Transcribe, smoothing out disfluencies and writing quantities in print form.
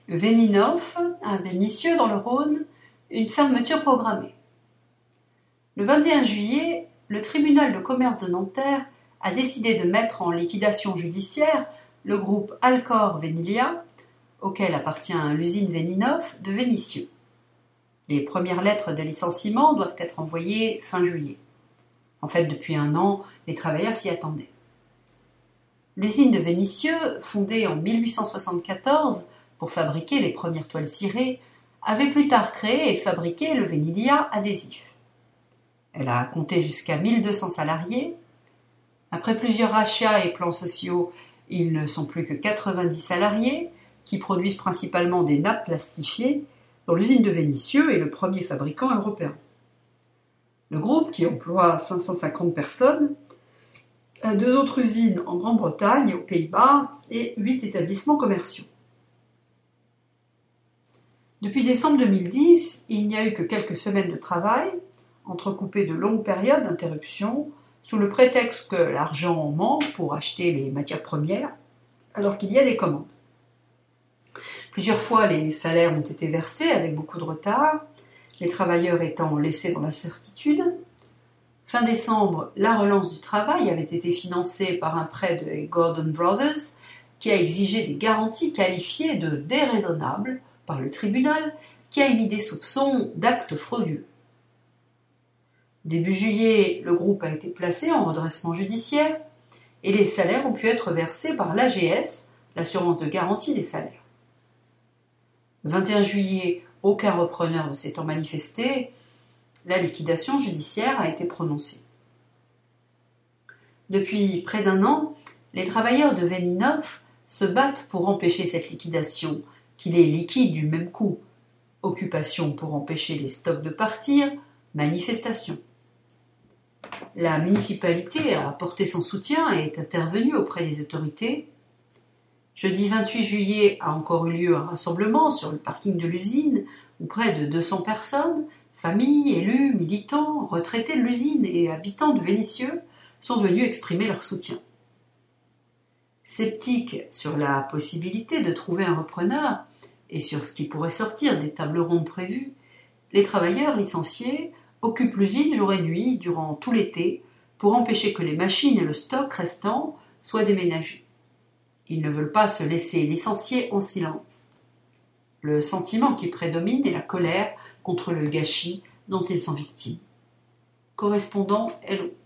Véninov, à Vénissieux dans le Rhône, une fermeture programmée. Le 21 juillet, le tribunal de commerce de Nanterre a décidé de mettre en liquidation judiciaire le groupe Alcor Vénilia, auquel appartient l'usine Véninov de Vénissieux. Les premières lettres de licenciement doivent être envoyées fin juillet. En fait, depuis 1 an, les travailleurs s'y attendaient. L'usine de Vénissieux, fondée en 1874 pour fabriquer les premières toiles cirées, avait plus tard créé et fabriqué le Vénilia adhésif. Elle a compté jusqu'à 1200 salariés. Après plusieurs rachats et plans sociaux, ils ne sont plus que 90 salariés qui produisent principalement des nappes plastifiées, dont l'usine de Vénissieux est le premier fabricant européen. Le groupe, qui emploie 550 personnes, a 2 autres usines en Grande-Bretagne et aux Pays-Bas et 8 établissements commerciaux. Depuis décembre 2010, il n'y a eu que quelques semaines de travail, entrecoupées de longues périodes d'interruption, sous le prétexte que l'argent manque pour acheter les matières premières, alors qu'il y a des commandes. Plusieurs fois, les salaires ont été versés avec beaucoup de retard, les travailleurs étant laissés dans l'incertitude. Fin décembre, la relance du travail avait été financée par un prêt de Gordon Brothers, qui a exigé des garanties qualifiées de déraisonnables par le tribunal, qui a émis des soupçons d'actes frauduleux. Début juillet, le groupe a été placé en redressement judiciaire et les salaires ont pu être versés par l'AGS, l'assurance de garantie des salaires. Le 21 juillet, aucun repreneur ne s'étant manifesté, la liquidation judiciaire a été prononcée. Depuis près d'1 an, les travailleurs de Véninov se battent pour empêcher cette liquidation, qui les liquide du même coup. Occupation pour empêcher les stocks de partir, manifestation. La municipalité a apporté son soutien et est intervenue auprès des autorités. Jeudi 28 juillet a encore eu lieu un rassemblement sur le parking de l'usine où près de 200 personnes, familles, élus, militants, retraités de l'usine et habitants de Vénissieux sont venus exprimer leur soutien. Sceptiques sur la possibilité de trouver un repreneur et sur ce qui pourrait sortir des tables rondes prévues, les travailleurs licenciés occupent l'usine jour et nuit durant tout l'été pour empêcher que les machines et le stock restant soient déménagés. Ils ne veulent pas se laisser licencier en silence. Le sentiment qui prédomine est la colère contre le gâchis dont ils sont victimes. Correspondant Hello.